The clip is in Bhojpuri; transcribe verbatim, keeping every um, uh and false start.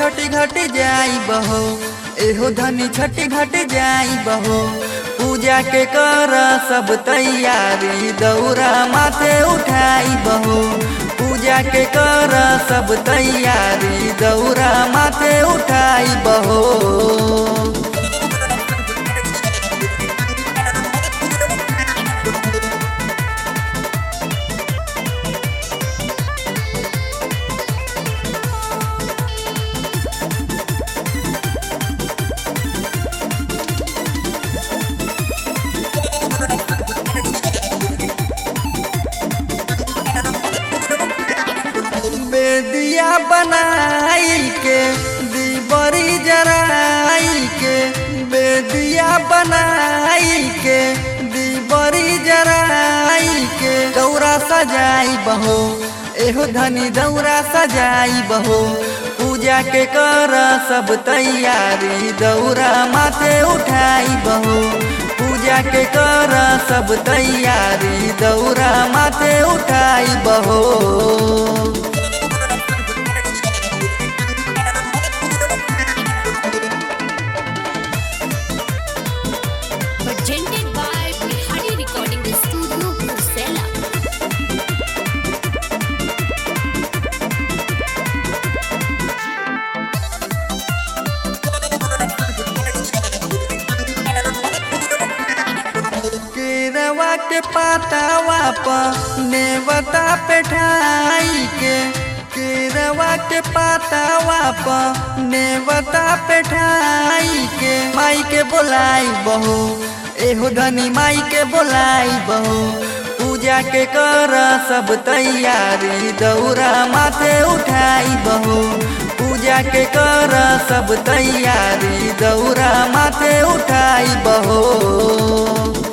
छठी घाट जाई बहो, एहो धनी छठी घाट जाई बहो। पूजा के कर सब तैयारी, दौरा माथे उठाई बहो। पूजा के कर सब तैयारी, दौरा माथे उठाई बहो। बेदिया बनाई के दीबरी जराई के, बेदिया बनाई के दीबरी जराई के। दौरा सजाई बहो, एहो धनी दौरा सजाई बहो। पूजा के कर सब तैयारी, दौरा माथे उठाई बहो। पूजा के कर सब तैयारी, दौरा माथे उठाई बहो। Presented by Bihari Recording Studio, Kursela. केरवा के पातावा पर नेवता पेठाई के, केरवा के पातावा पर नेवता पेठाई के। माई के बोलाई बहो, एहो धनी माई के बोलाई बहो। पूजा के कर सब तैयारी, दौरा माथे उठाई बहो। पूजा के कर सब तैयारी, दौरा माथे उठाई बहो।